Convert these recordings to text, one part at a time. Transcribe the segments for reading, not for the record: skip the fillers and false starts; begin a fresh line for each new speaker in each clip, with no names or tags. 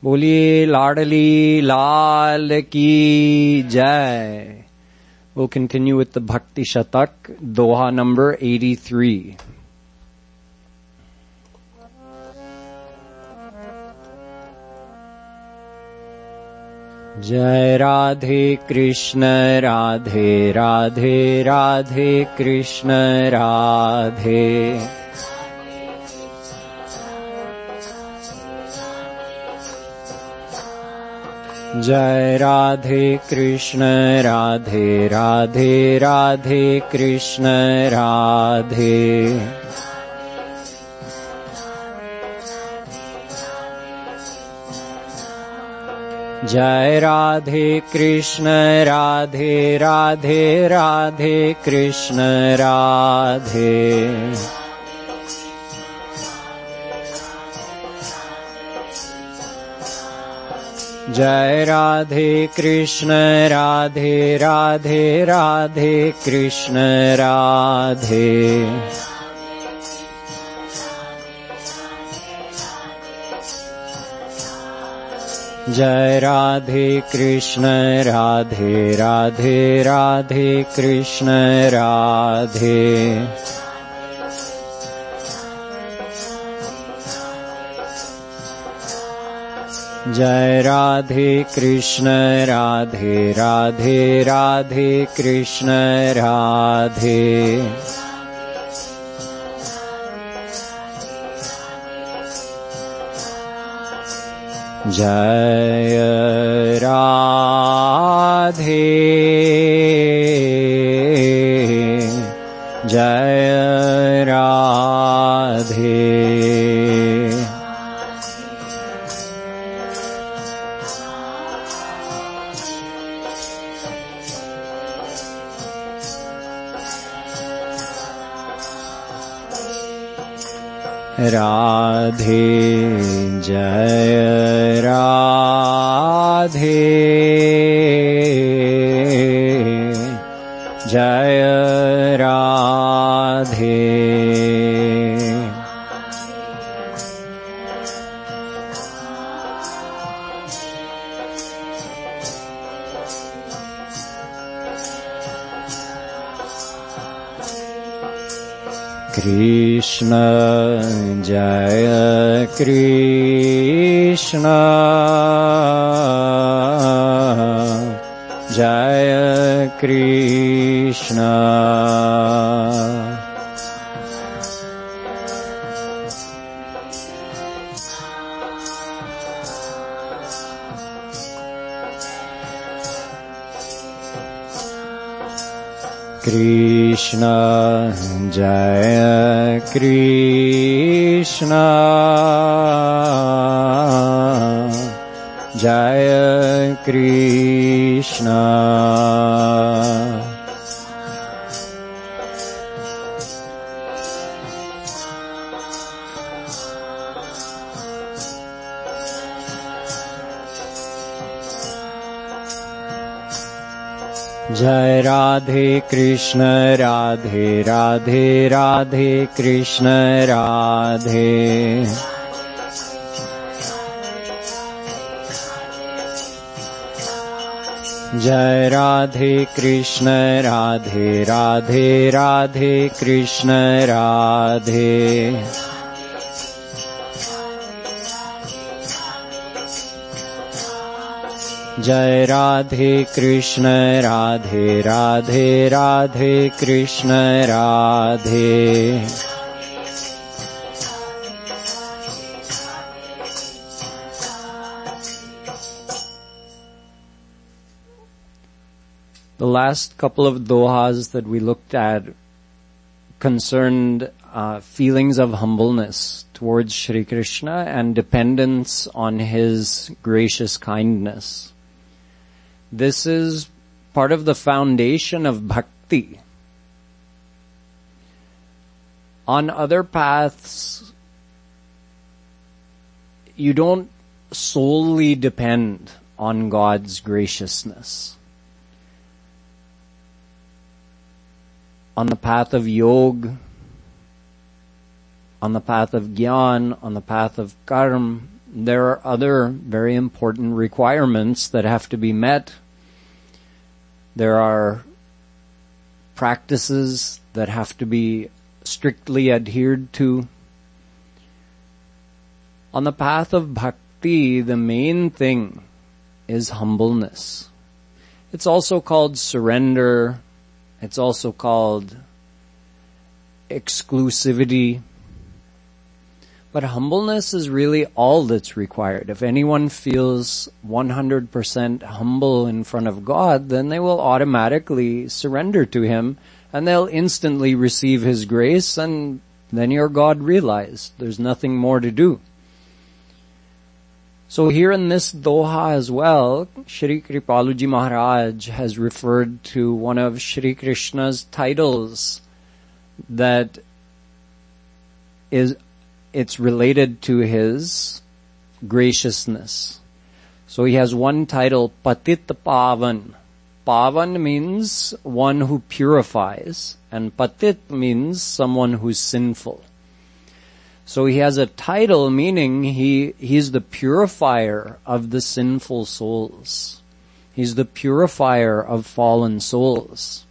बोलिए लाडली लाल की जय. We'll continue with the Bhakti Shatak, Doha number 83. Jai Radhe Krishna Radhe Radhe Radhe Krishna Radhe. Jai Radhe Krishna Radhe Radhe Radhe Krishna Radhe. Jai Radhe Krishna Radhe Radhe Radhe Krishna Radhe. Jai Radhe Krishna Radhe Radhe Radhe Krishna Radhe. Jai Radhe Krishna Radhe Radhe Radhe Krishna Radhe. Jai Radhe Krishna Radhe Radhe Radhe Krishna Radhe. Jai Radhe Jai Radhe. Radhe Jai Radhe Jai Radhe. Krishna Jaya Krishna Jaya Krishna. Krishna Jaya Krishna Jaya Krishna. Jai Radhe Krishna Radhe Radhe Radhe Krishna Radhe. Jai Radhe Krishna Radhe Radhe Radhe Krishna Radhe. Jai Radhe Krishna Radhe Radhe Radhe Krishna Radhe. The last couple of dohas that we looked at concerned feelings of humbleness towards Shri Krishna and dependence on His gracious kindness. This is part of the foundation of bhakti. On other paths, you don't solely depend on God's graciousness. On the path of yoga, on the path of jnana, on the path of karma, there are other very important requirements that have to be met. There are practices that have to be strictly adhered to. On the path of bhakti, the main thing is humbleness. It's also called surrender. It's also called exclusivity. But humbleness is really all that's required. If anyone feels 100% humble in front of God, then they will automatically surrender to Him, and they'll instantly receive His grace, and then you're God realized. There's nothing more to do. So here in this doha as well, Shri Kripaluji Maharaj has referred to one of Shri Krishna's titles that it's related to His graciousness. So He has one title, Patit Pavan. Pavan means one who purifies, and Patit means someone who's sinful. So He has a title meaning He's the purifier of the sinful souls. He's the purifier of fallen souls.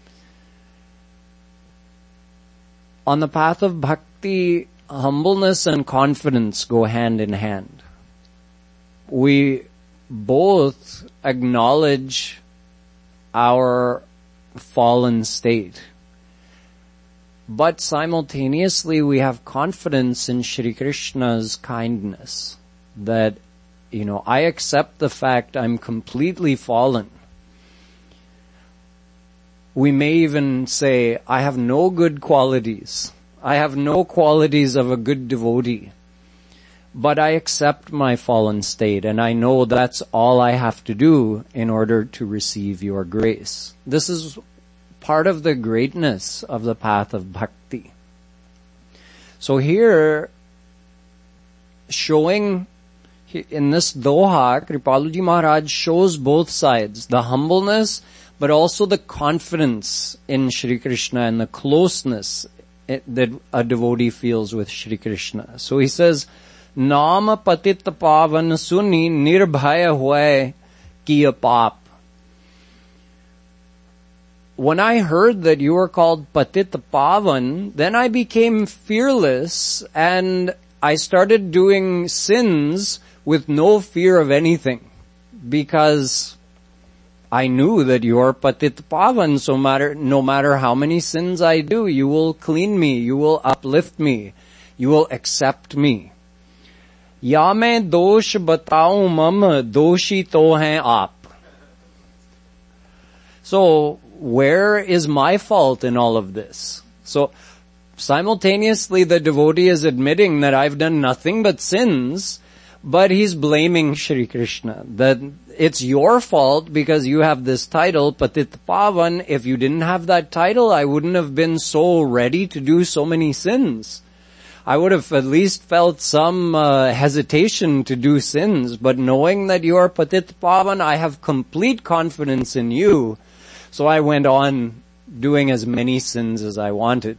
On the path of bhakti, humbleness and confidence go hand in hand. We both acknowledge our fallen state, but simultaneously we have confidence in Shri Krishna's kindness that, I accept the fact I'm completely fallen. We may even say, I have no good qualities. I have no qualities of a good devotee. But I accept my fallen state, and I know that's all I have to do in order to receive your grace. This is part of the greatness of the path of bhakti. So here, showing in this doha, Kripaluji Maharaj shows both sides, the humbleness, but also the confidence in Shri Krishna and the closeness that a devotee feels with Shri Krishna. So he says, Naam patit pavan suni nirbhaya huay kiya pap. When I heard that you were called Patit Pavan, then I became fearless and I started doing sins with no fear of anything, because I knew that you are Patit Pavan, so no matter how many sins I do, you will clean me, you will uplift me, you will accept me. Ya main dosh bataun mam doshi to hain aap. So, where is my fault in all of this? So, simultaneously the devotee is admitting that I've done nothing but sins, but he's blaming Shri Krishna, that it's your fault because you have this title, Patit Pavan. If you didn't have that title, I wouldn't have been so ready to do so many sins. I would have at least felt some hesitation to do sins, but knowing that you are Patit Pavan, I have complete confidence in you. So I went on doing as many sins as I wanted.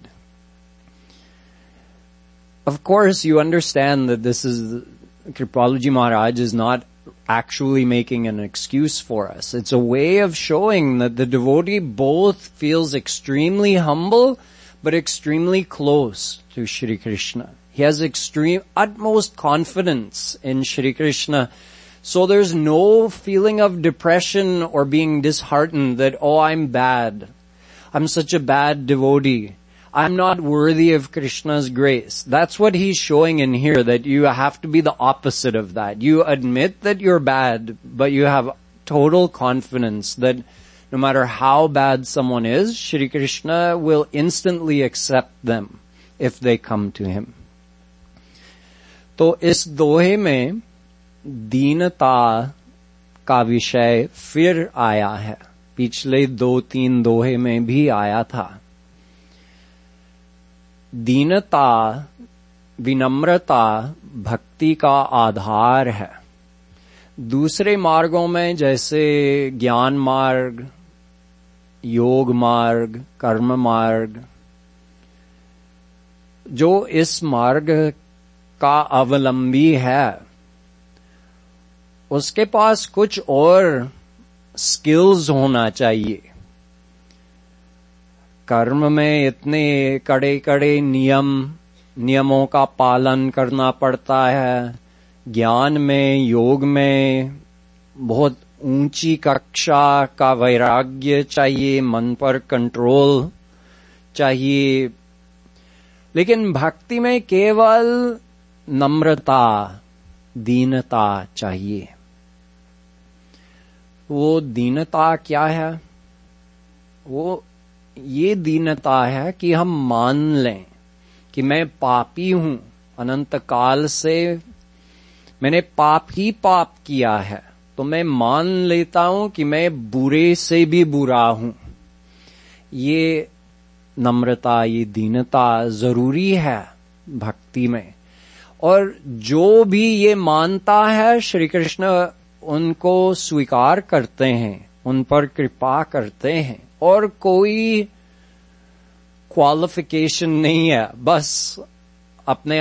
Of course, you understand that Kripaluji Maharaj is not actually making an excuse for us. It's a way of showing that the devotee both feels extremely humble, but extremely close to Shri Krishna. He has utmost confidence in Shri Krishna. So there's no feeling of depression or being disheartened that, I'm bad. I'm such a bad devotee. I'm not worthy of Krishna's grace. That's what he's showing in here, that you have to be the opposite of that. You admit that you're bad, but you have total confidence that no matter how bad someone is, Shri Krishna will instantly accept them if they come to him. तो इस दोहे में दीनता का विषय फिर आया है. पिछले 2-3 दोहे में भी आया था. दीनता, विनम्रता भक्ति का आधार है. दूसरे मार्गों में जैसे ज्ञान मार्ग, योग मार्ग, कर्म मार्ग, जो इस मार्ग का अवलंबी है, उसके पास कुछ और स्किल्स होना चाहिए। कर्म में इतने कड़े कड़े नियमों का पालन करना पड़ता है, ज्ञान में, योग में बहुत ऊंची कक्षा का वैराग्य चाहिए, मन पर कंट्रोल चाहिए। लेकिन भक्ति में केवल नम्रता, दीनता चाहिए। वो दीनता क्या है? वो ये दीनता है कि हम मान लें कि मैं पापी हूं, अनंत काल से मैंने पाप ही पाप किया है, तो मैं मान लेता हूं कि मैं बुरे से भी बुरा हूं। ये नम्रता, ये दीनता जरूरी है भक्ति में। और जो भी ये मानता है, श्री कृष्ण उनको स्वीकार करते हैं, उन पर कृपा करते हैं, और कोई क्वालिफिकेशन नहीं है। बस अपने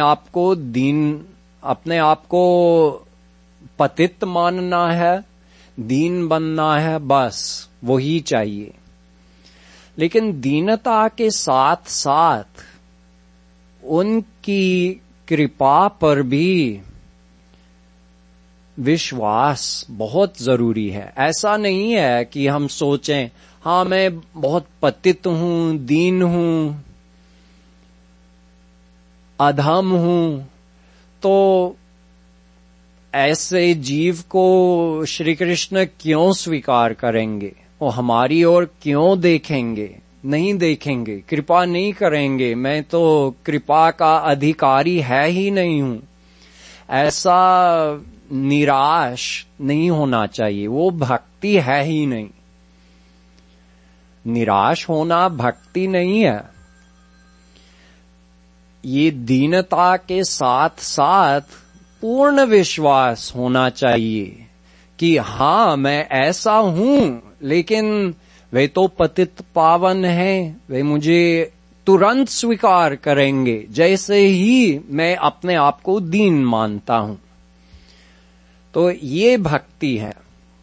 आप को पतित मानना है, दीन बनना है, बस वही चाहिए। लेकिन दीनता के साथ साथ उनकी कृपा पर भी विश्वास बहुत जरूरी है। ऐसा नहीं है कि हम सोचें हाँ मैं बहुत पतित हूं, दीन हूं, अधम हूं, तो ऐसे जीव को श्री कृष्ण क्यों स्वीकार करेंगे? वो हमारी ओर क्यों देखेंगे? नहीं देखेंगे, कृपा नहीं करेंगे। मैं तो कृपा का अधिकारी है ही नहीं हूं। ऐसा निराश नहीं होना चाहिए, वो भक्ति है ही नहीं। निराश होना भक्ति नहीं है। ये दीनता के साथ साथ पूर्ण विश्वास होना चाहिए कि हाँ मैं ऐसा हूं, लेकिन वे तो पतित पावन हैं, वे मुझे तुरंत स्वीकार करेंगे जैसे ही मैं अपने आप को दीन मानता हूं। तो ये भक्ति है।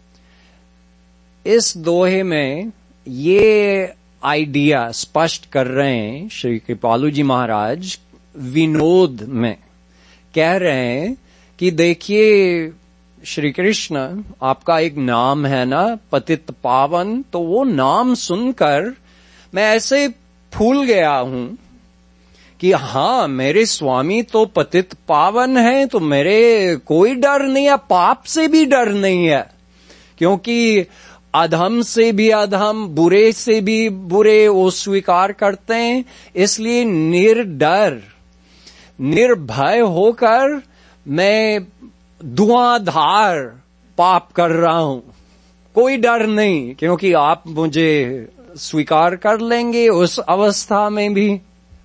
इस दोहे में ये आइडिया स्पष्ट कर रहे हैं श्री कृपालु जी महाराज। विनोद में कह रहे हैं कि देखिए श्री कृष्ण, आपका एक नाम है ना, पतित पावन, तो वो नाम सुनकर मैं ऐसे फूल गया हूं कि हाँ मेरे स्वामी तो पतित पावन है, तो मेरे कोई डर नहीं है, पाप से भी डर नहीं है, क्योंकि अधम से भी अधम, बुरे से भी बुरे वो स्वीकार करते हैं। इसलिए निर्डर, निर्भय होकर मैं धुआंधार पाप कर रहा हूं। कोई डर नहीं, क्योंकि आप मुझे स्वीकार कर लेंगे उस अवस्था में भी।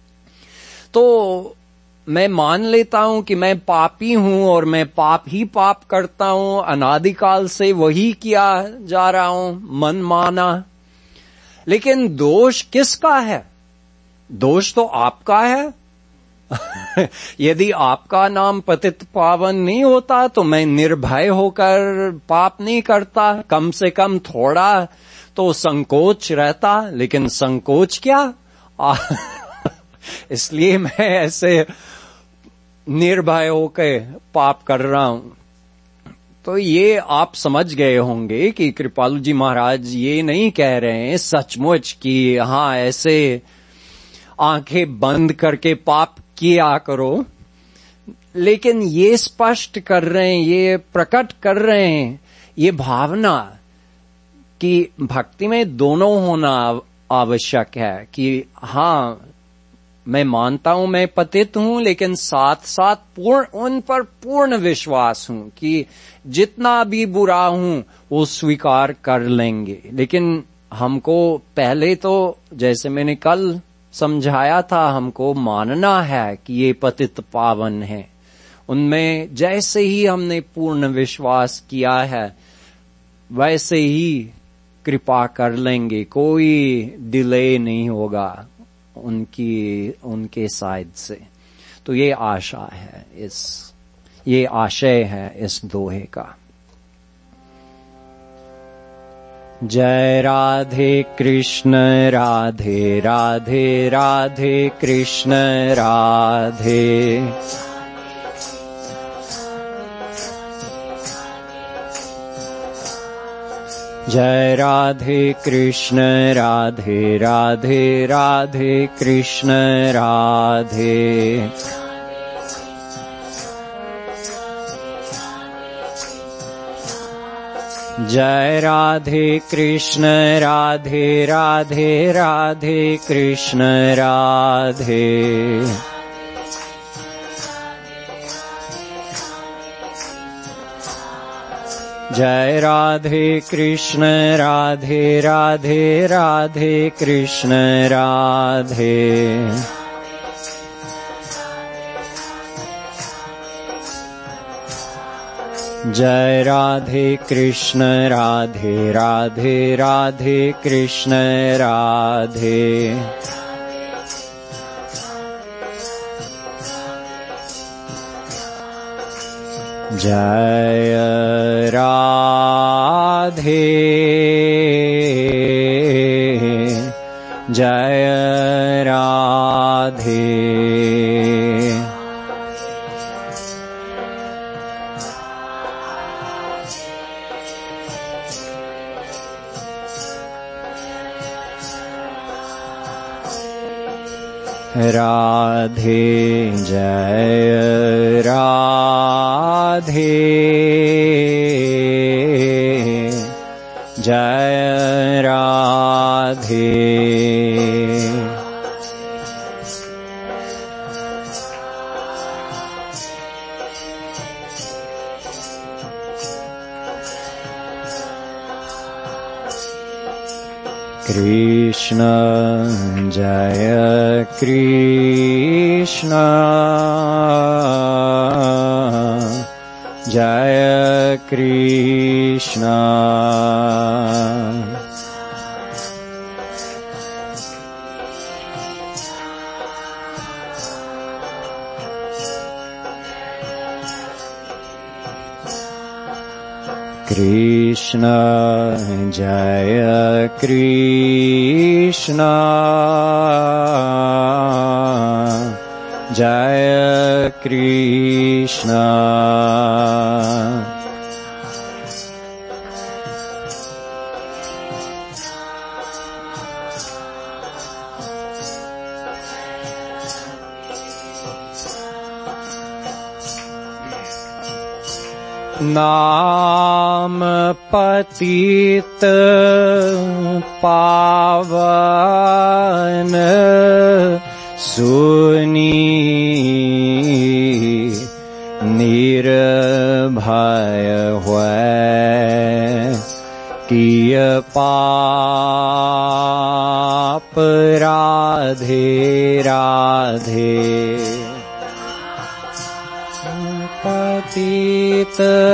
तो मैं मान लेता हूं कि मैं पापी हूं और मैं पाप ही पाप करता हूं, अनादिकाल से वही किया जा रहा हूं, मन माना। लेकिन दोष किसका है? दोष तो आपका है। यदि आपका नाम पतित पावन नहीं होता तो मैं निर्भय होकर पाप नहीं करता। कम से कम थोड़ा तो संकोच रहता, लेकिन संकोच क्या, इसलिए मैं ऐसे निर्भय होकर पाप कर रहा हूं। तो ये आप समझ गए होंगे कि कृपालु जी महाराज ये नहीं कह रहे हैं सचमुच कि हाँ ऐसे आंखें बंद करके पाप किया करो, लेकिन ये स्पष्ट कर रहे हैं, ये प्रकट कर रहे हैं ये भावना कि भक्ति में दोनों होना आवश्यक है। कि हाँ मैं मानता हूं मैं पतित हूं, लेकिन साथ साथ उन पर पूर्ण विश्वास हूं कि जितना भी बुरा हूं वो स्वीकार कर लेंगे। लेकिन हमको पहले तो, जैसे मैंने कल समझाया था, हमको मानना है कि ये पतित पावन है। उनमें जैसे ही हमने पूर्ण विश्वास किया है वैसे ही कृपा कर लेंगे, कोई डिले नहीं होगा उनके साइड से। तो ये आशा है, ये आशय है इस दोहे का। जय राधे कृष्ण राधे राधे राधे कृष्ण राधे। जय राधे कृष्ण राधे राधे राधे कृष्ण राधे। जय राधे कृष्ण राधे राधे राधे कृष्ण राधे। जय राधे कृष्ण राधे राधे राधे कृष्ण राधे। जय राधे कृष्ण राधे राधे राधे कृष्ण राधे। जय राधे जय राधे। राधे जय राधे जय राधे। कृष्ण जय कृष्ण जय कृष्ण। कृष्ण जय कृष्ण जय कृष्ण। नाम पतित पावन सुनी निर्भय हुए किय पाप राधे राधे। पतित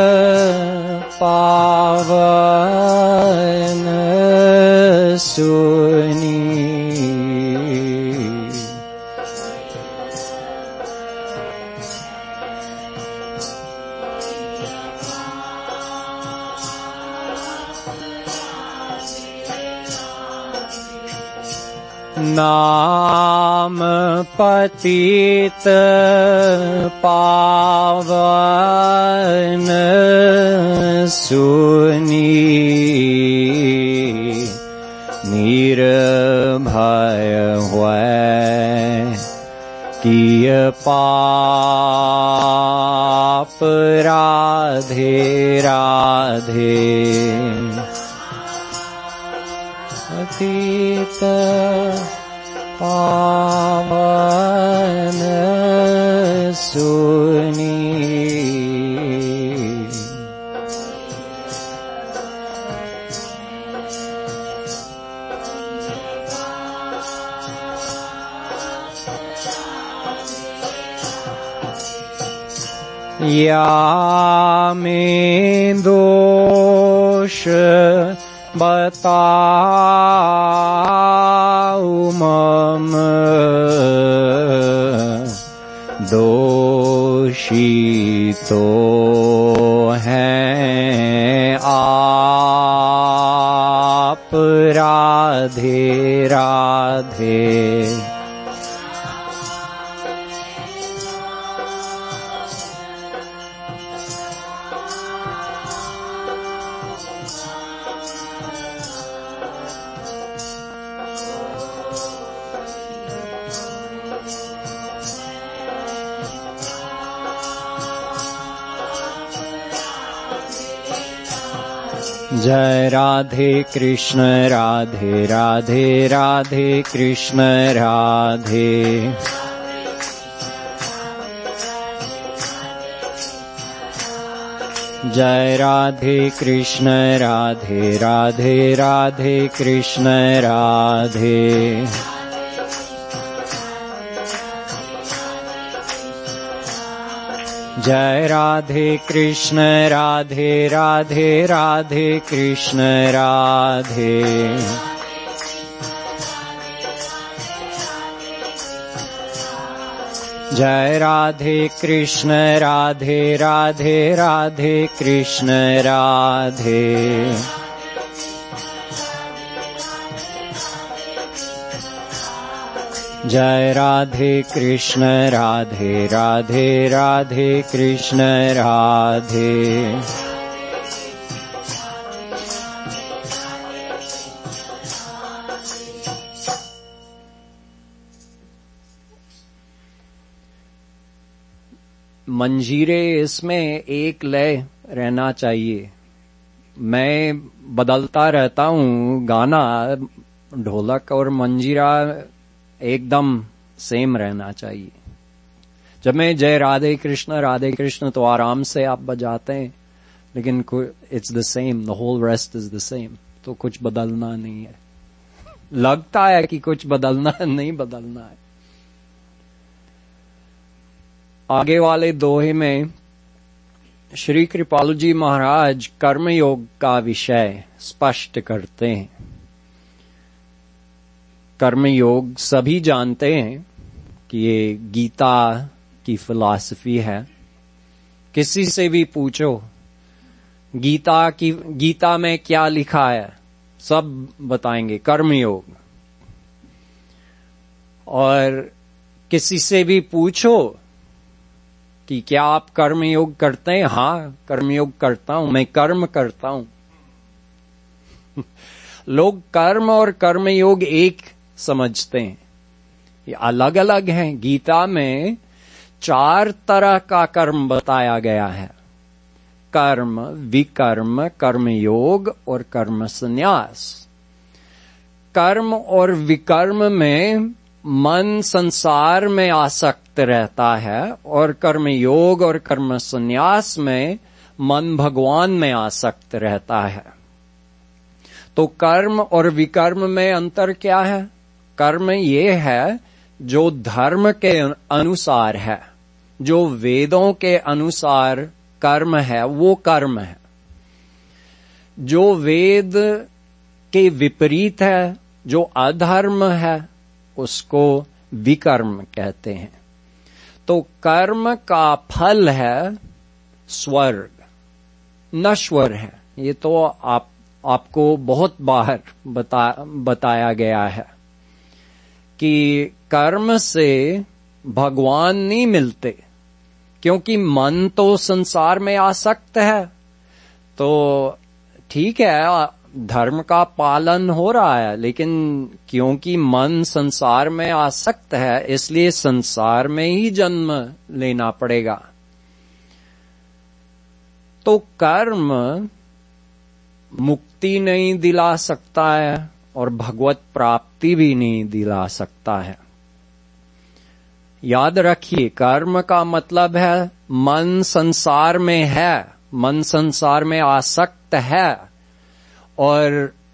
पावन सुनी नाम पतित पावन सुनी निर्भय हुए किय पाप राधे राधे। पतित पावन सुनी या में दोष बताऊं मम दोषी तो हैं राधे। जय राधे कृष्ण राधे राधे राधे कृष्ण राधे। जय राधे कृष्ण राधे राधे राधे कृष्ण राधे। जय राधे कृष्ण राधे राधे राधे कृष्ण राधे। जय राधे कृष्ण राधे राधे राधे कृष्ण राधे। जय राधे कृष्ण राधे राधे राधे कृष्ण राधे। मंजीरे इसमें एक लय रहना चाहिए। मैं बदलता रहता हूँ, गाना ढोलक और मंजीरा एकदम सेम रहना चाहिए। जब मैं जय राधे कृष्ण तो आराम से आप बजाते हैं, लेकिन it's the same, the whole rest is the same, तो कुछ बदलना नहीं है। लगता है कि कुछ बदलना है, नहीं बदलना है। आगे वाले दोहे में श्री कृपालु जी महाराज कर्मयोग का विषय स्पष्ट करते हैं। कर्मयोग सभी जानते हैं कि ये गीता की फिलॉसफी है। किसी से भी पूछो गीता में क्या लिखा है, सब बताएंगे कर्मयोग। और किसी से भी पूछो कि क्या आप कर्मयोग करते हैं? हाँ, कर्मयोग करता हूं, मैं कर्म करता हूं। लोग कर्म और कर्मयोग एक समझते हैं, ये अलग अलग हैं। गीता में 4 तरह का कर्म बताया गया है: कर्म, विकर्म, कर्मयोग और कर्म संन्यास। कर्म और विकर्म में मन संसार में आसक्त रहता है, और कर्मयोग और कर्म संन्यास में मन भगवान में आसक्त रहता है। तो कर्म और विकर्म में अंतर क्या है? कर्म ये है जो धर्म के अनुसार है, जो वेदों के अनुसार कर्म है, वो कर्म है। जो वेद के विपरीत है, जो अधर्म है, उसको विकर्म कहते हैं। तो कर्म का फल है स्वर्ग, नश्वर है। ये तो आपको बहुत बार बताया गया है कि कर्म से भगवान नहीं मिलते, क्योंकि मन तो संसार में आसक्त है। तो ठीक है, धर्म का पालन हो रहा है, लेकिन क्योंकि मन संसार में आसक्त है, इसलिए संसार में ही जन्म लेना पड़ेगा। तो कर्म मुक्ति नहीं दिला सकता है और भगवत प्राप्ति भी नहीं दिला सकता है। याद रखिए, कर्म का मतलब है मन संसार में है, मन संसार में आसक्त है, और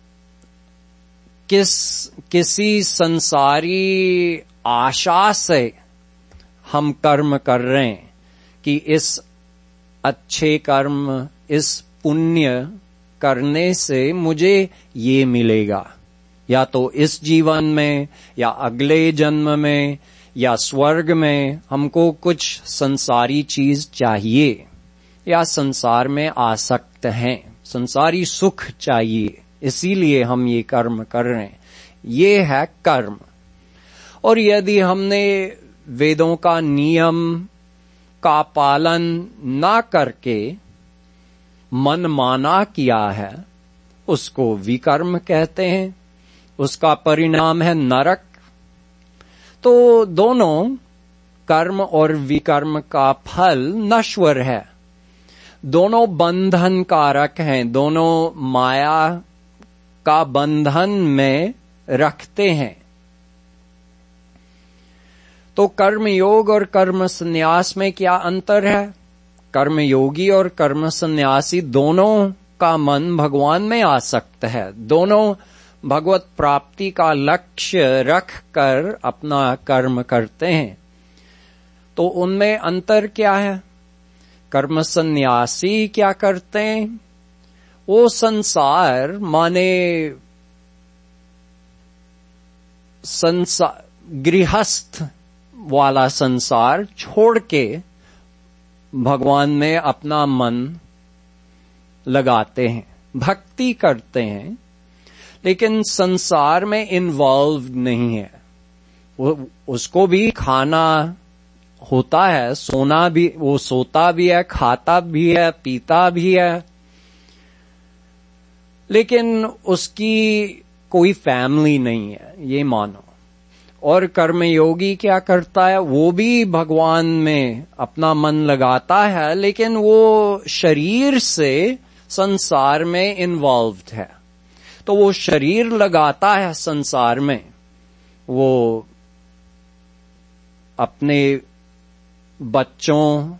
किसी संसारी आशा से हम कर्म कर रहे हैं कि इस अच्छे कर्म, इस पुण्य करने से मुझे ये मिलेगा, या तो इस जीवन में या अगले जन्म में या स्वर्ग में हमको कुछ संसारी चीज चाहिए, या संसार में आसक्त हैं, संसारी सुख चाहिए, इसीलिए हम ये कर्म कर रहे हैं। ये है कर्म। और यदि हमने वेदों का नियम का पालन ना करके मनमाना किया है, उसको विकर्म कहते हैं। उसका परिणाम है नरक। तो दोनों कर्म और विकर्म का फल नश्वर है। दोनों बंधन कारक हैं, दोनों माया का बंधन में रखते हैं। तो कर्म योग और कर्म संन्यास में क्या अंतर है? कर्मयोगी और कर्म संन्यासी दोनों का मन भगवान में आसक्त है। दोनों भगवत प्राप्ति का लक्ष्य रख कर अपना कर्म करते हैं। तो उनमें अंतर क्या है? कर्म संन्यासी क्या करते हैं? वो संसार माने गृहस्थ वाला संसार छोड़ के भगवान में अपना मन लगाते हैं, भक्ति करते हैं, लेकिन संसार में इन्वॉल्व नहीं है। उसको भी खाना होता है, सोना भी, वो सोता भी है, खाता भी है, पीता भी है, लेकिन उसकी कोई फैमिली नहीं है, ये मानो। और कर्मयोगी क्या करता है? वो भी भगवान में अपना मन लगाता है, लेकिन वो शरीर से संसार में इन्वॉल्व्ड है। तो वो शरीर लगाता है संसार में, वो अपने बच्चों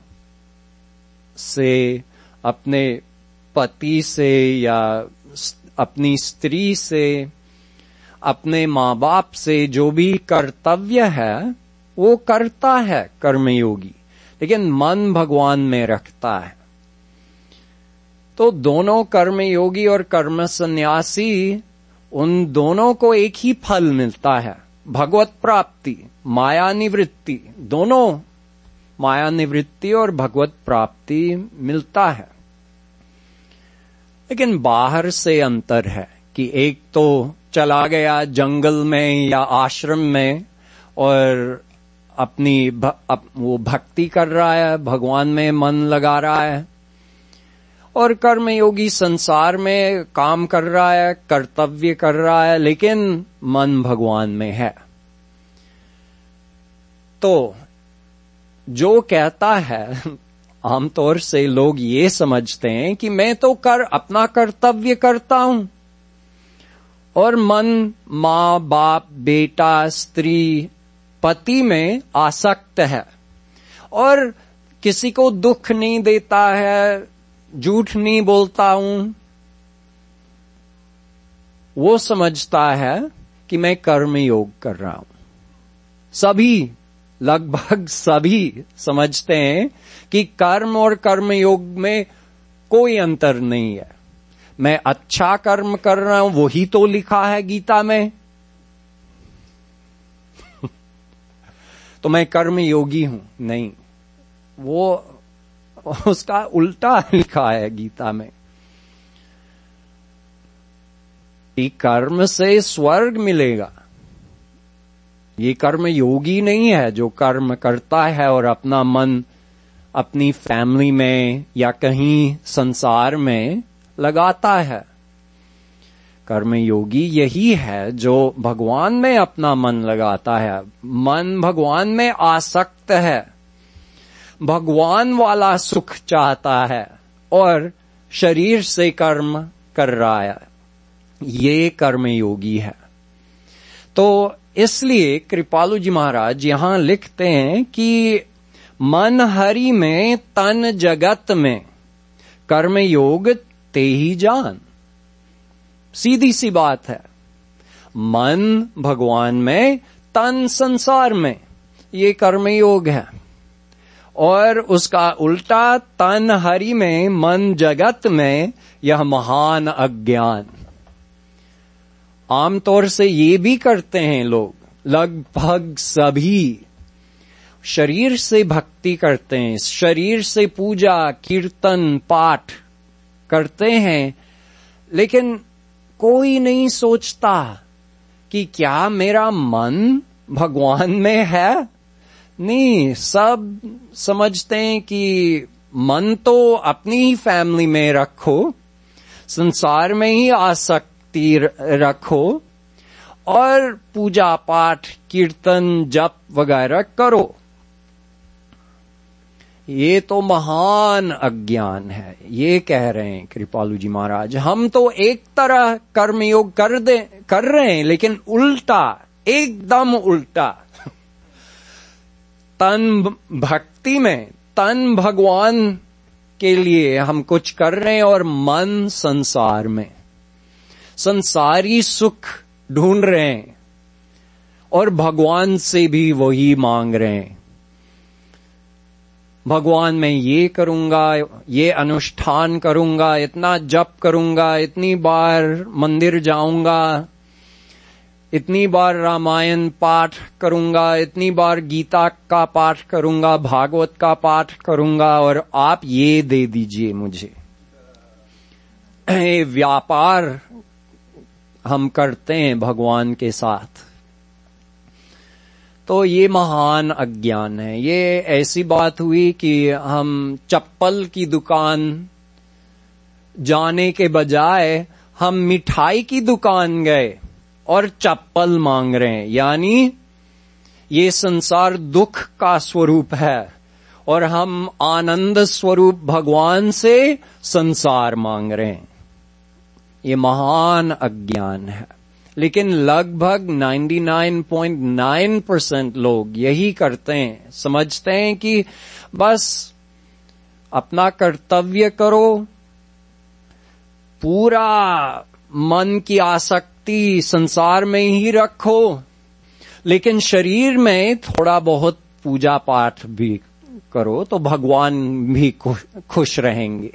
से, अपने पति से या अपनी स्त्री से, अपने माँ बाप से जो भी कर्तव्य है वो करता है कर्मयोगी, लेकिन मन भगवान में रखता है। तो दोनों कर्मयोगी और कर्म संन्यासी, उन दोनों को एक ही फल मिलता है, भगवत प्राप्ति, माया निवृत्ति। दोनों माया निवृत्ति और भगवत प्राप्ति मिलता है, लेकिन बाहर से अंतर है कि एक तो चला गया जंगल में या आश्रम में और अपनी वो भक्ति कर रहा है, भगवान में मन लगा रहा है, और कर्मयोगी संसार में काम कर रहा है, कर्तव्य कर रहा है, लेकिन मन भगवान में है। तो जो कहता है, आमतौर से लोग ये समझते हैं कि मैं तो अपना कर्तव्य करता हूं और मन माँ बाप, बेटा, स्त्री, पति में आसक्त है और किसी को दुख नहीं देता है, झूठ नहीं बोलता हूं। वो समझता है कि मैं कर्म योग कर रहा हूं। सभी, लगभग सभी समझते हैं कि कर्म और कर्म योग में कोई अंतर नहीं है। मैं अच्छा कर्म कर रहा हूं, वही तो लिखा है गीता में, तो मैं कर्म योगी हूं। नहीं, वो उसका उल्टा लिखा है गीता में कि कर्म से स्वर्ग मिलेगा। ये कर्म योगी नहीं है जो कर्म करता है और अपना मन अपनी फैमिली में या कहीं संसार में लगाता है। कर्म योगी यही है जो भगवान में अपना मन लगाता है, मन भगवान में आसक्त है, भगवान वाला सुख चाहता है और शरीर से कर्म कर रहा है। ये कर्म योगी है। तो इसलिए कृपालु जी महाराज यहां लिखते हैं कि मन हरि में तन जगत में कर्म योग ते ही जान। सीधी सी बात है, मन भगवान में, तन संसार में, ये कर्म योग है। और उसका उल्टा, तन हरि में मन जगत में, यह महान अज्ञान। आमतौर से ये भी करते हैं लोग, लगभग सभी शरीर से भक्ति करते हैं, शरीर से पूजा कीर्तन पाठ करते हैं, लेकिन कोई नहीं सोचता कि क्या मेरा मन भगवान में है? नहीं, सब समझते हैं कि मन तो अपनी ही फैमिली में रखो, संसार में ही आसक्ति रखो और पूजा पाठ कीर्तन जप वगैरह करो। ये तो महान अज्ञान है, ये कह रहे हैं कृपालु जी महाराज। हम तो एक तरह कर्मयोग कर रहे हैं, लेकिन उल्टा, एकदम उल्टा। तन भक्ति में, तन भगवान के लिए हम कुछ कर रहे हैं और मन संसार में, संसारी सुख ढूंढ रहे हैं और भगवान से भी वही मांग रहे हैं। भगवान मैं ये करूंगा, ये अनुष्ठान करूंगा, इतना जप करूंगा, इतनी बार मंदिर जाऊंगा, इतनी बार रामायण पाठ करूंगा, इतनी बार गीता का पाठ करूंगा, भागवत का पाठ करूंगा, और आप ये दे दीजिए मुझे। ये व्यापार हम करते हैं भगवान के साथ। तो ये महान अज्ञान है। ये ऐसी बात हुई कि हम चप्पल की दुकान जाने के बजाय हम मिठाई की दुकान गए और चप्पल मांग रहे हैं। यानी ये संसार दुख का स्वरूप है और हम आनंद स्वरूप भगवान से संसार मांग रहे हैं। ये महान अज्ञान है। लेकिन लगभग 99.9% लोग यही करते हैं, समझते हैं कि बस अपना कर्तव्य करो, पूरा मन की आसक्ति संसार में ही रखो, लेकिन शरीर में थोड़ा बहुत पूजा पाठ भी करो तो भगवान भी खुश रहेंगे।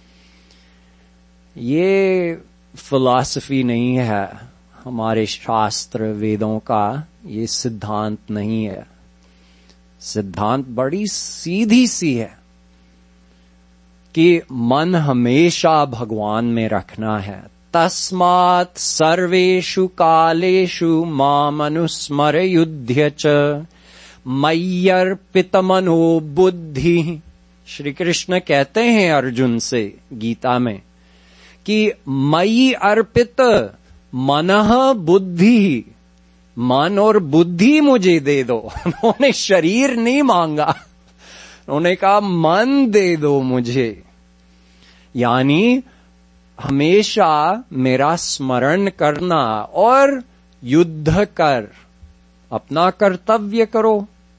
ये फिलॉसफी नहीं है हमारे शास्त्र वेदों का, ये सिद्धांत नहीं है। सिद्धांत बड़ी सीधी सी है कि मन हमेशा भगवान में रखना है। तस्मात् सर्वेषु कालेषु मामनुस्मरयुध्य च मय्यर्पितमनो बुद्धि। श्री कृष्ण कहते हैं अर्जुन से गीता में कि मयि अर्पित मनः बुद्धि, मन और बुद्धि मुझे दे दो। उन्होंने शरीर नहीं मांगा, उन्होंने कहा मन दे दो मुझे। यानी हमेशा मेरा स्मरण करना और युद्ध कर, अपना कर्तव्य करो।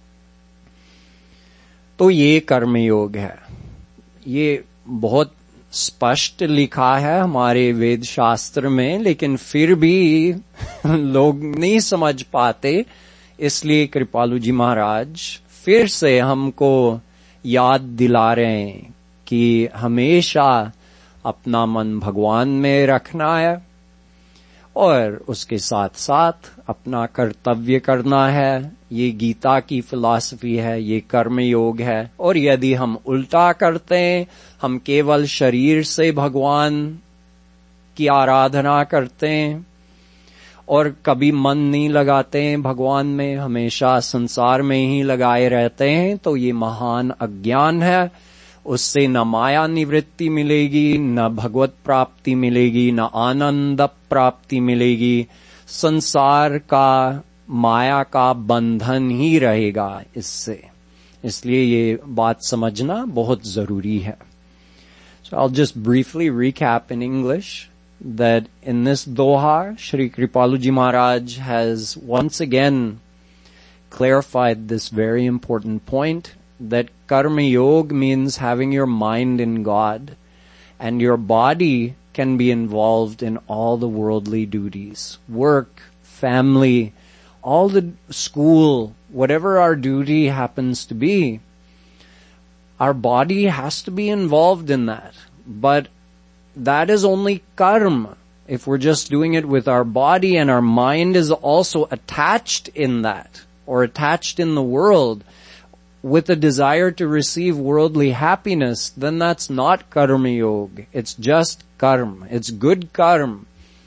तो ये कर्मयोग है। ये बहुत स्पष्ट लिखा है हमारे वेद शास्त्र में, लेकिन फिर भी लोग नहीं समझ पाते। इसलिए कृपालु जी महाराज फिर से हमको याद दिला रहे हैं कि हमेशा अपना मन भगवान में रखना है और उसके साथ साथ अपना कर्तव्य करना है। ये गीता की फिलॉसफी है, ये कर्म योग है। और यदि हम उल्टा करते हैं, हम केवल शरीर से भगवान की आराधना करते हैं और कभी मन नहीं लगाते हैं भगवान में, हमेशा संसार में ही लगाए रहते हैं, तो ये महान अज्ञान है। उससे न माया निवृत्ति मिलेगी, न भगवत प्राप्ति मिलेगी, न आनंद प्राप्ति मिलेगी। संसार का, माया का बंधन ही रहेगा इससे। इसलिए ये बात समझना बहुत जरूरी है। So I'll just briefly recap in English that in this doha, Shri Kripaluji Maharaj has once again clarified this very important point, that karma yoga means having your mind in God, and your body can be involved in all the worldly duties, work, family, all the school, whatever our duty happens to be. Our body has to be involved in that, but that is only karma. If we're just doing it with our body and our mind is also attached in that, or attached in the world, with a desire to receive worldly happiness, then that's not karma yoga. It's just karma. It's good karma.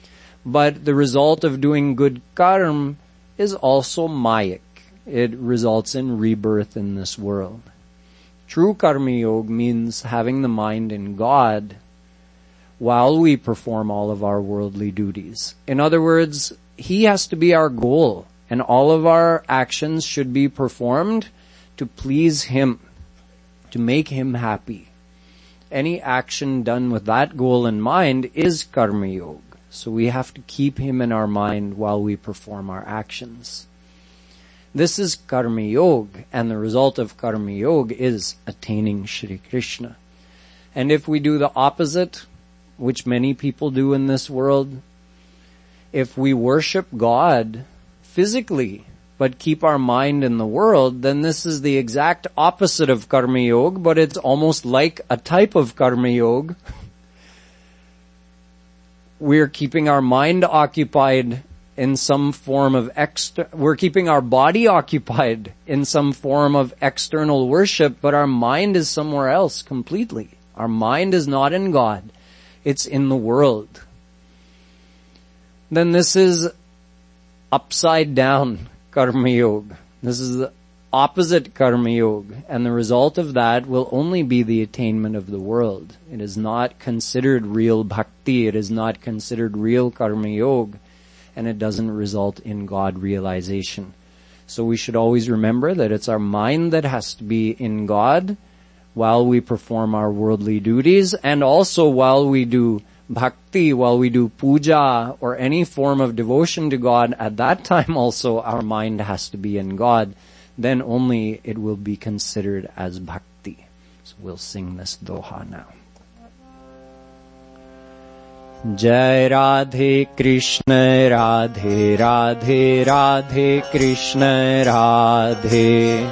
But the result of doing good karma is also mayic. It results in rebirth in this world. True karma yoga means having the mind in God while we perform all of our worldly duties. In other words, He has to be our goal, and all of our actions should be performed to please Him, to make Him happy. Any action done with that goal in mind is karma yoga. So we have to keep Him in our mind while we perform our actions. This is karma yoga, and the result of karma yoga is attaining Shri Krishna. And if we do the opposite, which many people do in this world, if we worship God physically but keep our mind in the world, then this is the exact opposite of karma yoga, but it's almost like a type of karma yoga. We're keeping our mind occupied in some form of we're keeping our body occupied in some form of external worship, but our mind is somewhere else completely. Our mind is not in God. It's in the world. Then this is upside down karma yoga. This is the opposite karma yoga, and the result of that will only be the attainment of the world. It is not considered real bhakti, it is not considered real karma yoga, and it doesn't result in God realization. So we should always remember that it's our mind that has to be in God while we perform our worldly duties, and also while we do bhakti, while we do puja or any form of devotion to God, at that time also our mind has to be in God. Then only it will be considered as bhakti. So we'll sing this doha now. Jai Radhe Krishna Radhe Radhe Radhe Krishna Radhe.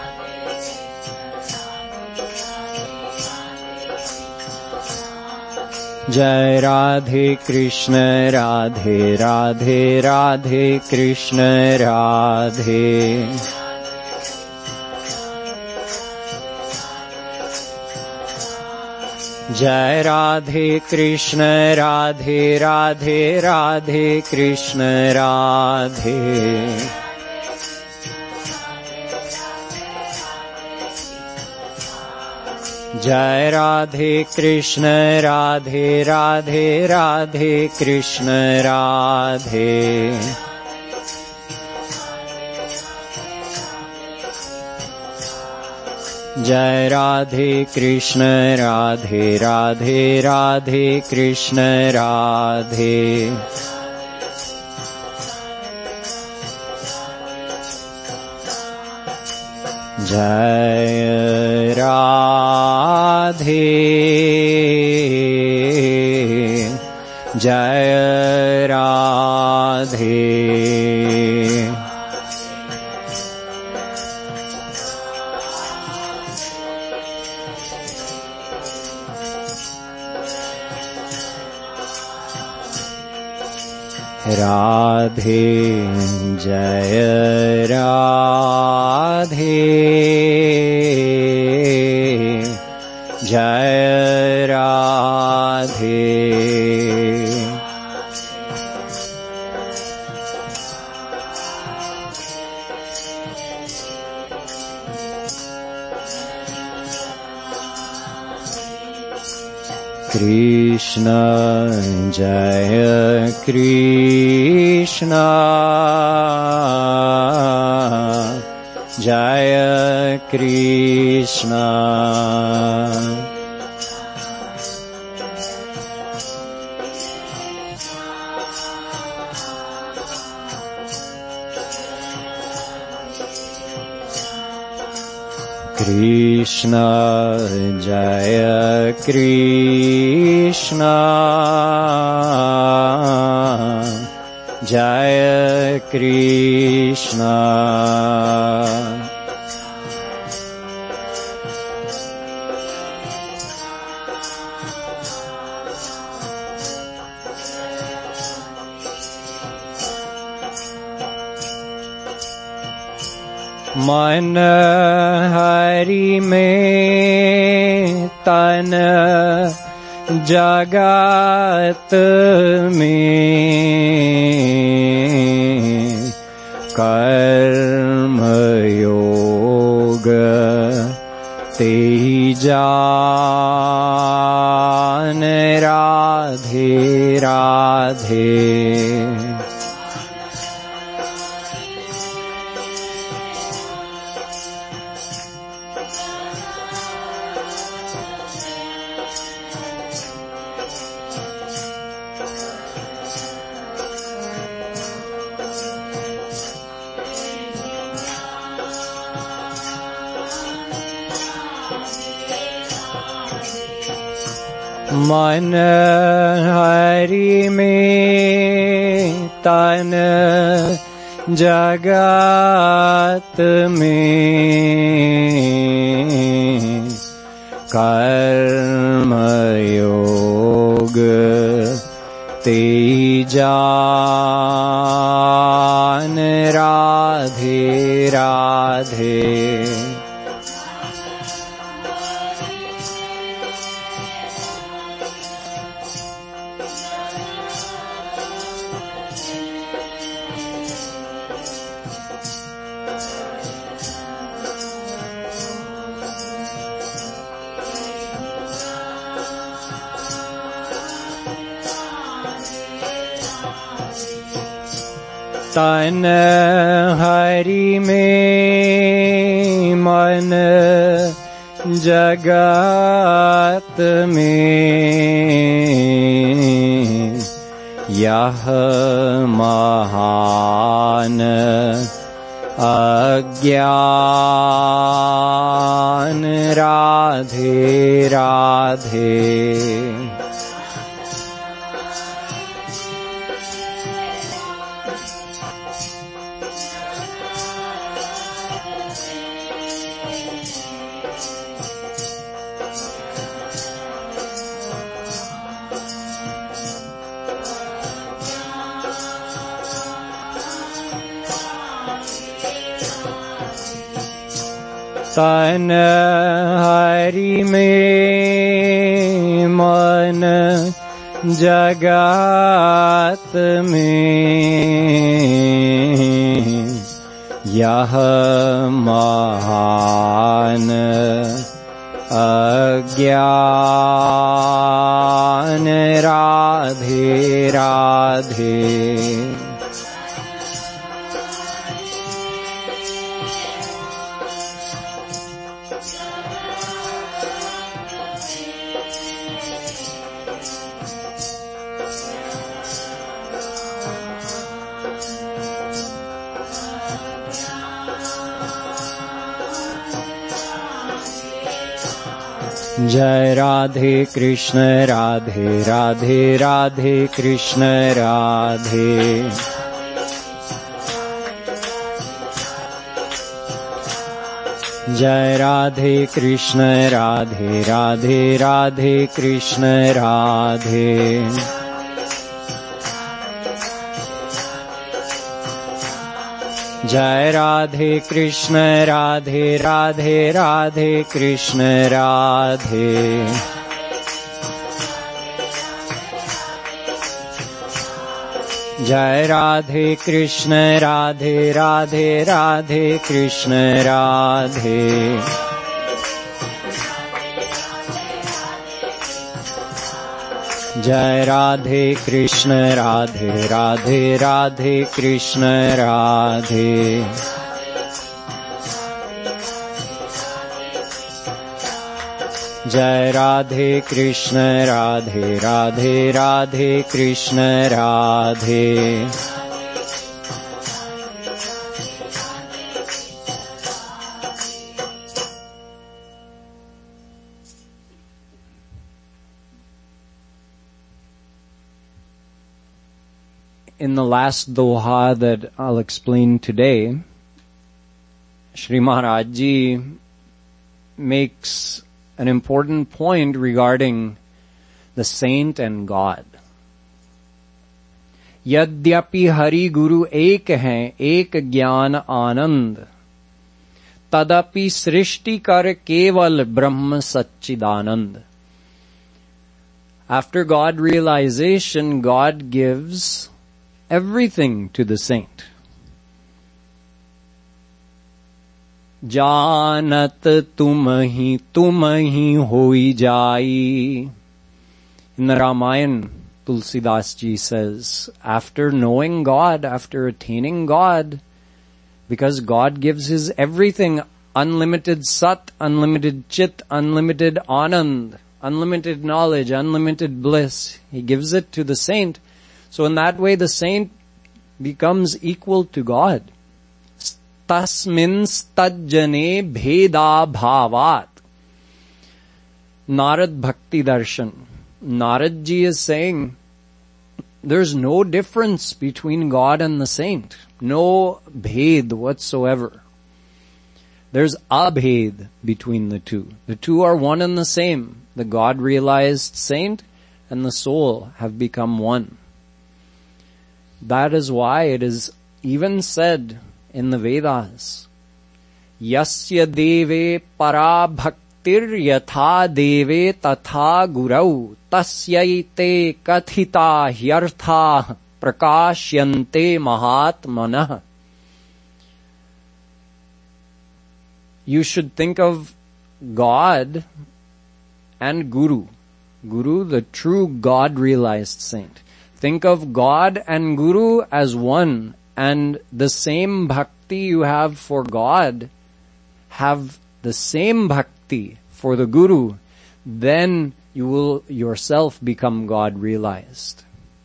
Jai Radhe Krishna Radhe Radhe Radhe Krishna Radhe. Jai Radhe Krishna Radhe Radhe Radhe Krishna Radhe. Jai Radhe Krishna Radhe Radhe Radhe Krishna Radhe. Jai Radhe Krishna Radhe Radhe Radhe Krishna Radhe. Jai Radhe. Jai Radhe. Radhe, Jai Radhe, Jai Radhe. Krishna, Jaya Krishna, Jaya Krishna. Krishna, Jaya Krishna, Jaya Krishna. मन हरि में तन जगत में कर्म योग ते जान राधे राधे। मन हरि में तन जगत में कर्म योग ते जान राधे राधे। तन हरि में मन जगत में यह महान अज्ञान राधे राधे। तन हरि में मन जगत में यह महान अज्ञान राधे राधे। जय राधे कृष्ण राधे राधे राधे कृष्ण राधे। जय राधे कृष्ण राधे राधे राधे कृष्ण राधे। जय राधे कृष्ण राधे राधे राधे कृष्ण राधे। जय राधे कृष्ण राधे राधे राधे कृष्ण राधे। जय राधे कृष्ण राधे राधे राधे कृष्ण राधे। जय Radhe Krishna Radhe Radhe Radhe Krishna Radhe. In the last doha that I'll explain today, Shri Maharaj Ji makes an important point regarding the saint and God. यद्यपि हरि गुरु एक हैं, एक ज्ञान आनंद, तदपि सृष्टि कर केवल ब्रह्म सच्चिदानंद. After God realization, God gives everything to the saint. Janat tumhi hoi jai. In the Ramayana, Tulsidas Ji says, after knowing God, after attaining God, because God gives His everything, unlimited Sat, unlimited Chit, unlimited Anand, unlimited knowledge, unlimited bliss, He gives it to the saint. So in that way, the saint becomes equal to God. Tasmin stajjane bheda bhavat. Narad Bhakti Darshan. Narad Ji is saying, there's no difference between God and the saint. No bhed whatsoever. There's abhed between the two. The two are one and the same. The God-realized saint and the soul have become one. That is why it is even said in the Vedas, Yasya deve para bhaktir yatha deve tatha gurau tasyaite kathita hyartha prakashyante mahatmanah. You should think of God and Guru. Guru, the true God-realized saint. Think of God and Guru as one, and the same bhakti you have for God, have the same bhakti for the Guru. Then you will yourself become God-realized.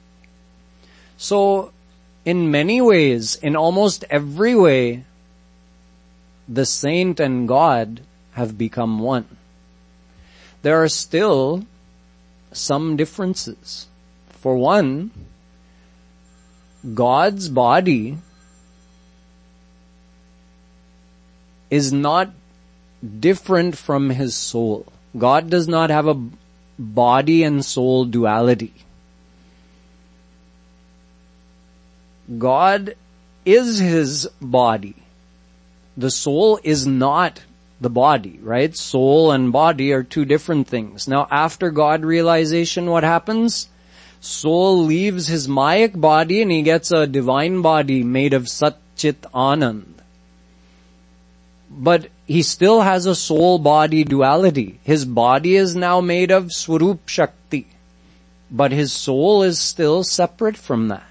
So, in many ways, in almost every way, the saint and God have become one. There are still some differences. For one, God's body is not different from His soul. God does not have a body and soul duality. God is His body. The soul is not the body, right? Soul and body are two different things. Now, after God realization, what happens? Soul leaves his Mayak body and he gets a divine body made of Sat Chit Anand. But he still has a soul-body duality. His body is now made of Swarup Shakti, but his soul is still separate from that.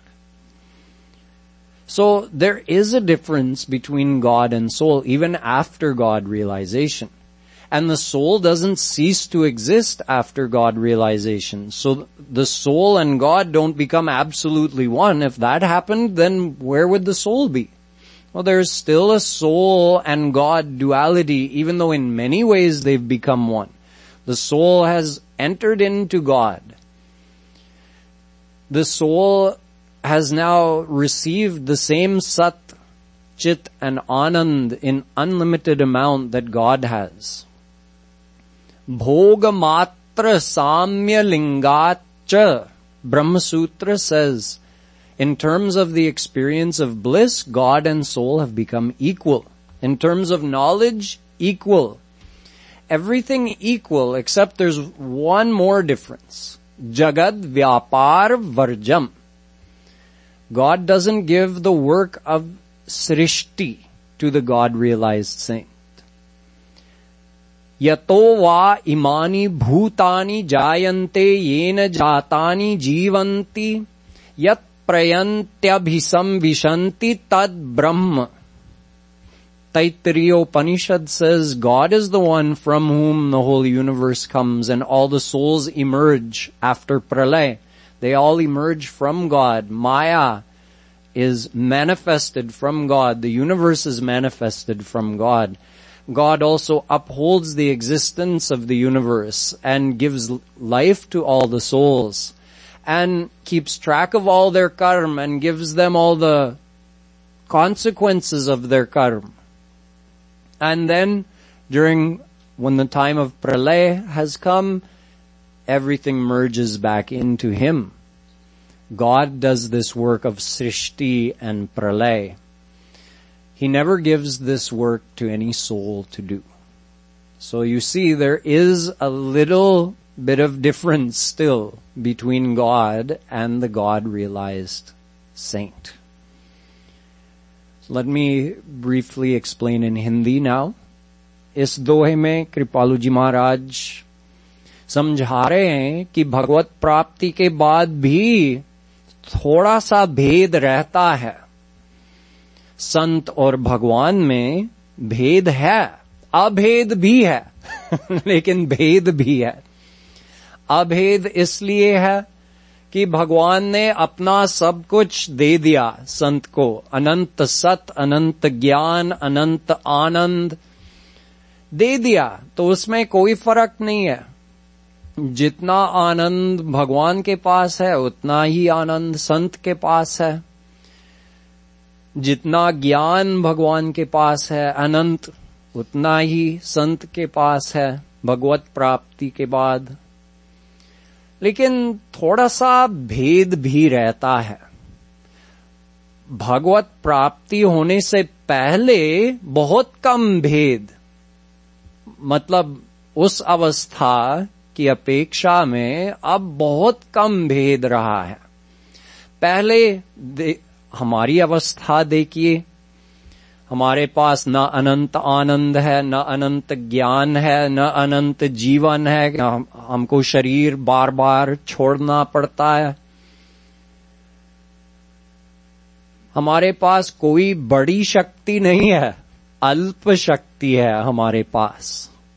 So there is a difference between God and soul, even after God realization. And the soul doesn't cease to exist after God realization. So the soul and God don't become absolutely one. If that happened, then where would the soul be? Well, there's still a soul and God duality, even though in many ways they've become one. The soul has entered into God. The soul has now received the same Sat, Chit and Anand in unlimited amount that God has. Bhoga matra samya lingacha, Brahma Sutra says, in terms of the experience of bliss, God and soul have become equal. In terms of knowledge, equal. Everything equal, except there's one more difference. Jagad Vyapar Varjam. God doesn't give the work of Srishti to the God-realized saint. Yato va imani bhutani jayante yena jatani jivanti yat prayantyabhisam vishanti tad brahma. Taittiriya Upanishad says God is the one from whom the whole universe comes and all the souls emerge after pralay. They all emerge from God. Maya is manifested from God. The universe is manifested from God. God also upholds the existence of the universe and gives life to all the souls and keeps track of all their karma and gives them all the consequences of their karma. And then when the time of pralay has come, everything merges back into Him. God does this work of srishti and pralay. He never gives this work to any soul to do. So you see, there is a little bit of difference still between God and the God-realized saint. Let me briefly explain in Hindi now. इस दोहे में कृपालु जी महाराज समझा रहे हैं कि भगवत प्राप्ति के बाद भी थोड़ा सा भेद रहता है. संत और भगवान में भेद है, अभेद भी है लेकिन भेद भी है. अभेद इसलिए है कि भगवान ने अपना सब कुछ दे दिया संत को. अनंत सत, अनंत ज्ञान, अनंत आनंद दे दिया, तो उसमें कोई फर्क नहीं है. जितना आनंद भगवान के पास है उतना ही आनंद संत के पास है. जितना ज्ञान भगवान के पास है अनंत, उतना ही संत के पास है भगवत प्राप्ति के बाद. लेकिन थोड़ा सा भेद भी रहता है. भगवत प्राप्ति होने से पहले बहुत कम भेद, मतलब उस अवस्था की अपेक्षा में अब बहुत कम भेद रहा है. पहले हमारी अवस्था देखिए, हमारे पास न अनंत आनंद है, न अनंत ज्ञान है, न अनंत जीवन है. हमको शरीर बार बार छोड़ना पड़ता है. हमारे पास कोई बड़ी शक्ति नहीं है, अल्प शक्ति है हमारे पास.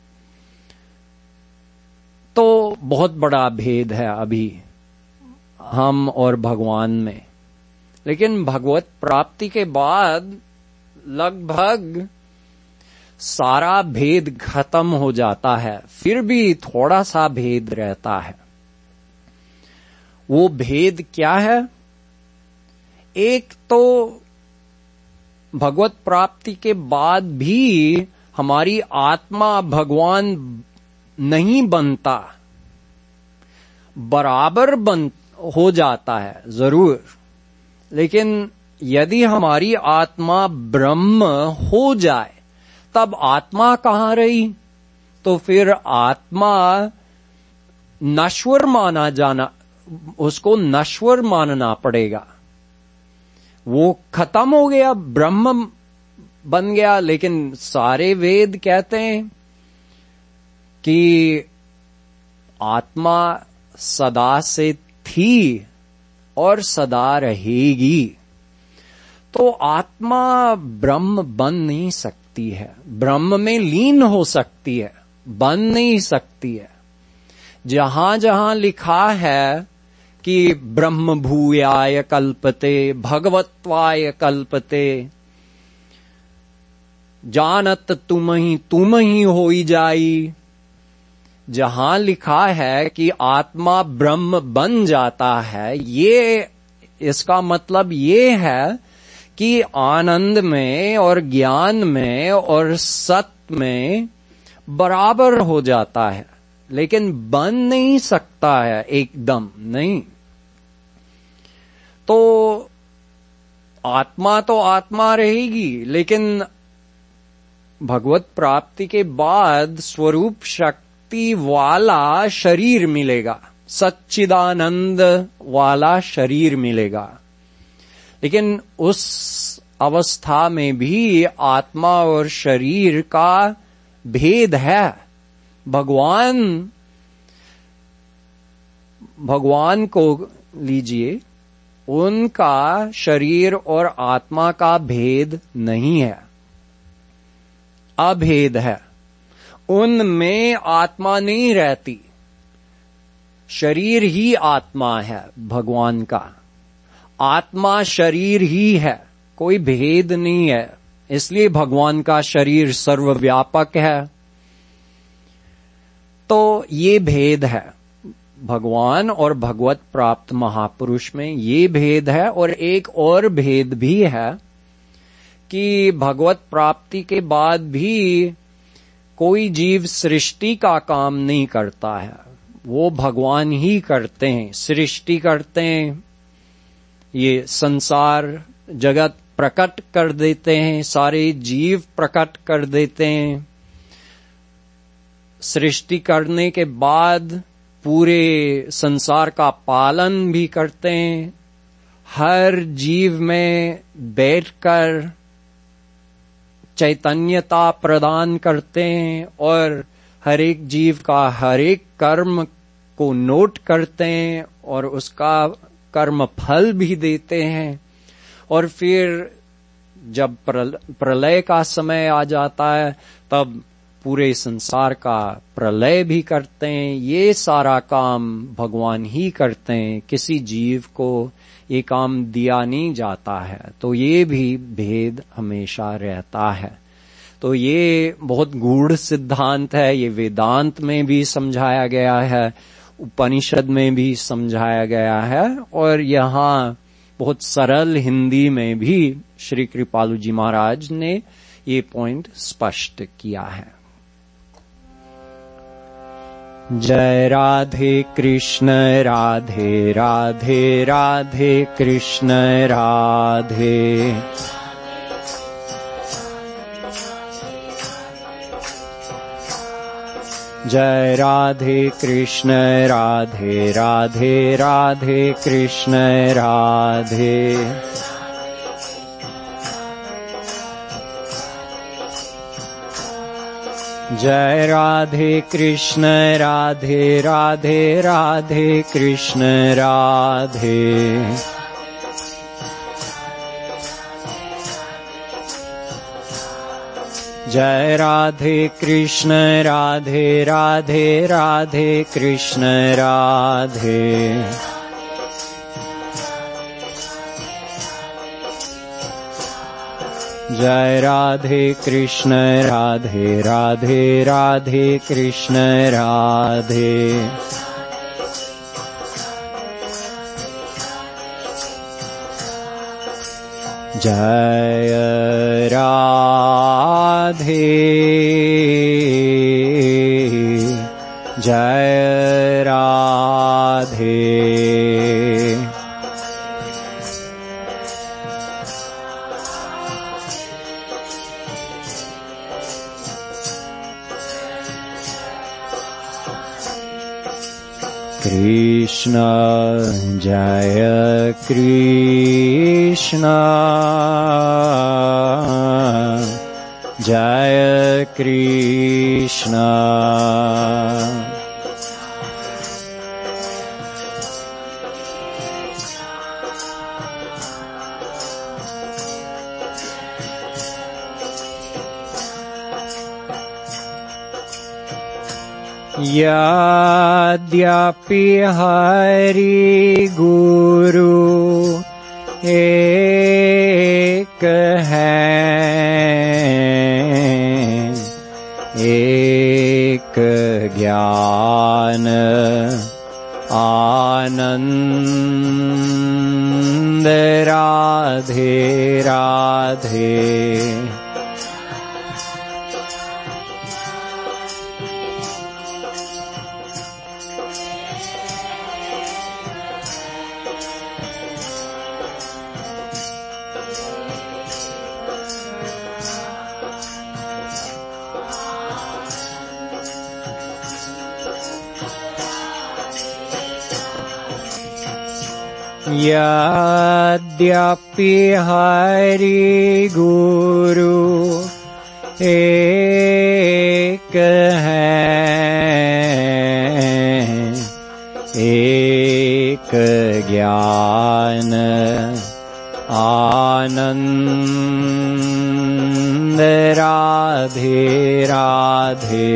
तो बहुत बड़ा भेद है अभी हम और भगवान में. लेकिन भगवत प्राप्ति के बाद लगभग सारा भेद खत्म हो जाता है. फिर भी थोड़ा सा भेद रहता है. वो भेद क्या है? एक तो भगवत प्राप्ति के बाद भी हमारी आत्मा भगवान नहीं बनता, बराबर हो जाता है जरूर. लेकिन यदि हमारी आत्मा ब्रह्म हो जाए तब आत्मा कहाँ रही? तो फिर आत्मा नश्वर माना जाना, उसको नश्वर मानना पड़ेगा. वो खत्म हो गया, ब्रह्म बन गया. लेकिन सारे वेद कहते हैं कि आत्मा सदा से थी और सदा रहेगी. तो आत्मा ब्रह्म बन नहीं सकती है. ब्रह्म में लीन हो सकती है, बन नहीं सकती है. जहां जहां लिखा है कि ब्रह्म भूयाय कल्पते, भगवत्वाय कल्पते, जानत तुम ही होई जाई, जहां लिखा है कि आत्मा ब्रह्म बन जाता है, ये इसका मतलब ये है कि आनंद में और ज्ञान में और सत्य में बराबर हो जाता है. लेकिन बन नहीं सकता है एकदम, नहीं. तो आत्मा रहेगी, लेकिन भगवत प्राप्ति के बाद स्वरूप शक्ति वाला शरीर मिलेगा, सच्चिदानंद वाला शरीर मिलेगा. लेकिन उस अवस्था में भी आत्मा और शरीर का भेद है. भगवान को लीजिए, उनका शरीर और आत्मा का भेद नहीं है, अभेद है. उनमें आत्मा नहीं रहती, शरीर ही आत्मा है भगवान का. आत्मा शरीर ही है, कोई भेद नहीं है. इसलिए भगवान का शरीर सर्वव्यापक है. तो ये भेद है भगवान और भगवत प्राप्त महापुरुष में, ये भेद है. और एक और भेद भी है कि भगवत प्राप्ति के बाद भी कोई जीव सृष्टि का काम नहीं करता है, वो भगवान ही करते हैं, सृष्टि करते हैं. ये संसार जगत प्रकट कर देते हैं, सारे जीव प्रकट कर देते हैं. सृष्टि करने के बाद पूरे संसार का पालन भी करते हैं, हर जीव में बैठकर चैतन्यता प्रदान करते हैं और हर एक जीव का हर एक कर्म को नोट करते हैं और उसका कर्म फल भी देते हैं। और फिर जब प्रलय का समय आ जाता है तब पूरे संसार का प्रलय भी करते हैं। ये सारा काम भगवान ही करते हैं, किसी जीव को ये काम दिया नहीं जाता है। तो ये भी भेद हमेशा रहता है। तो ये बहुत गूढ़ सिद्धांत है, ये वेदांत में भी समझाया गया है, उपनिषद में भी समझाया गया है और यहाँ बहुत सरल हिंदी में भी श्री कृपालु जी महाराज ने ये पॉइंट स्पष्ट किया है। जय राधे कृष्ण राधे राधे राधे कृष्ण राधे। जय राधे कृष्ण राधे राधे राधे कृष्ण राधे। जय राधे कृष्ण राधे राधे राधे कृष्ण राधे। जय राधे कृष्ण राधे राधे राधे कृष्ण राधे। जय राधे कृष्ण राधे राधे राधे कृष्ण राधे। जय राधे जय राधे। कृष्ण जय कृष्ण जय कृष्ण। यद्यपि हरि गुरु एक है, एक ज्ञान आनंद राधे राधे। यद्यपि हरि गुरु एक है, एक ज्ञान आनंद राधे राधे।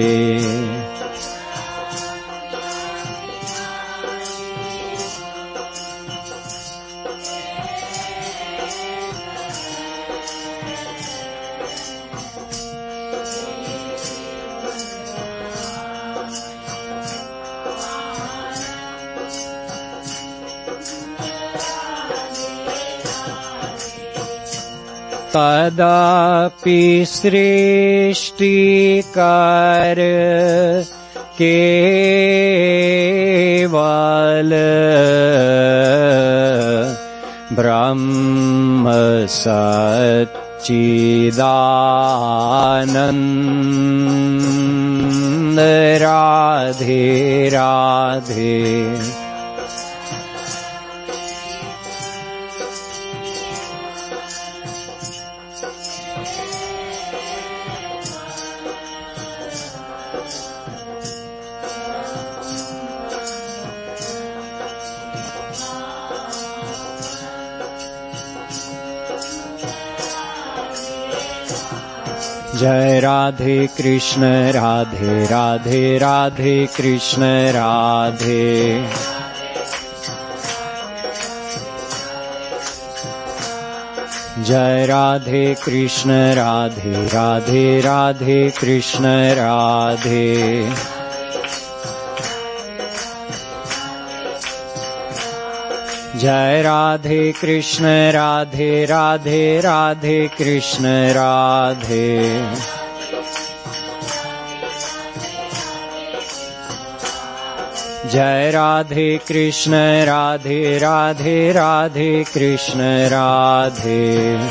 तदापि सृष्टिकर केवल ब्रह्म सच्चिदानंद राधे राधे राधे। जय राधे कृष्ण राधे राधे राधे कृष्ण राधे। जय राधे कृष्ण राधे राधे राधे कृष्ण राधे। जय राधे कृष्ण राधे राधे राधे कृष्ण राधे। जय राधे कृष्ण राधे राधे राधे कृष्ण राधे।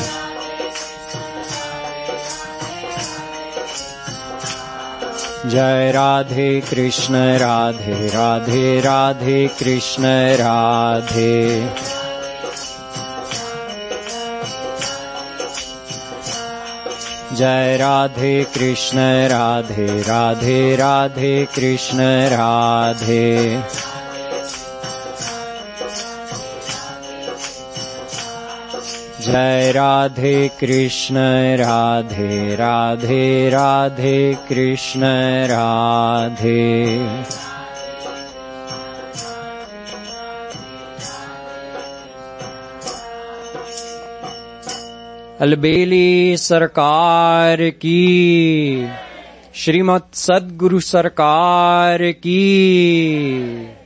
जय राधे कृष्ण राधे राधे राधे कृष्ण राधे। जय राधे कृष्ण राधे राधे राधे कृष्ण राधे। जय राधे कृष्ण राधे राधे राधे कृष्ण राधे। अलबेली सरकार की, श्रीमत सद्गुरु सरकार की।